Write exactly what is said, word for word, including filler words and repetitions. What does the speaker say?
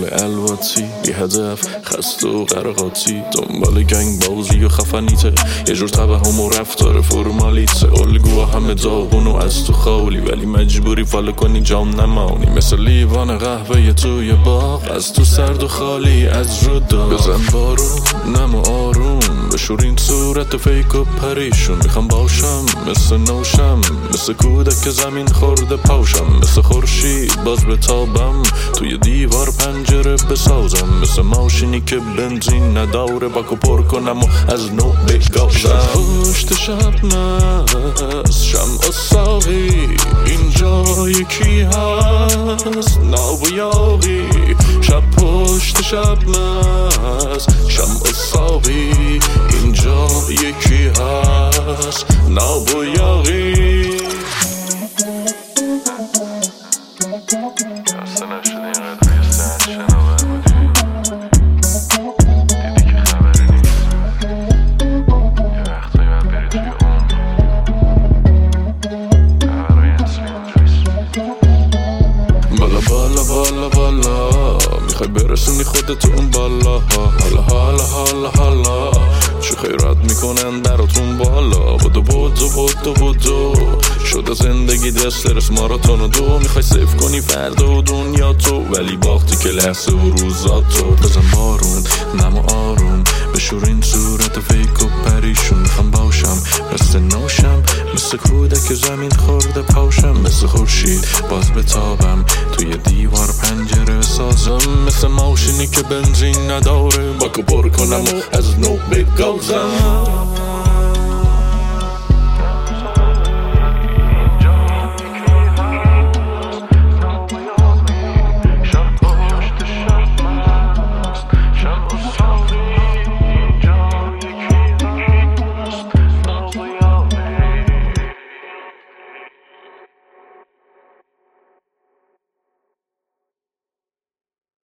الواتی بی هدف خسته و قرقاتی دنبال گنگ بازی و خفنیته یه جور توهم و رفتار فرمالیته الگوها همه داغون و از تو خالی ولی مجبوری فالو کنی جام نمانی مثل لیوان قهوه توی باغ از تو سرد و خالی از رو داغ بزن بارون نم و آروم بشورین صورت فیک و پریشون میخوام باشم مثل نوشم مثل کودک زمین خورده پاشم مثل خورشید باز بتابم توی دیوار پنجره بسازم مثل ماشینی که بنزین نداره باکو پر کنم و از نو بگازم پشت شب نست شمع و ساقی اینجا یکی هست ناب و یاقی شب پشت شب نست شمع و ساقی اینجا یکی هست ناب و یاقی بالا بالا بالا بالا میخوای برسونی خودت اون بالا حالا حالا حالا حالا چه خیرات میکنن براتون بالا بودو بودو بودو بودو شده زندگی دسترس ماراتون و دو میخوای سیف کنی فردا و دنیا تو ولی باختی که لحظه و روزاتو بزن بارون نم و آروم بشورین صورت فیک و پریشون میخوام باشم مثل نوشم مثل کودک زمین خورده پاشم مثل خورشید باز بتابم توی دیوار پنجره سازم مثل ماشینی که بنزین نداره باکو پر کنم و از نو بگازم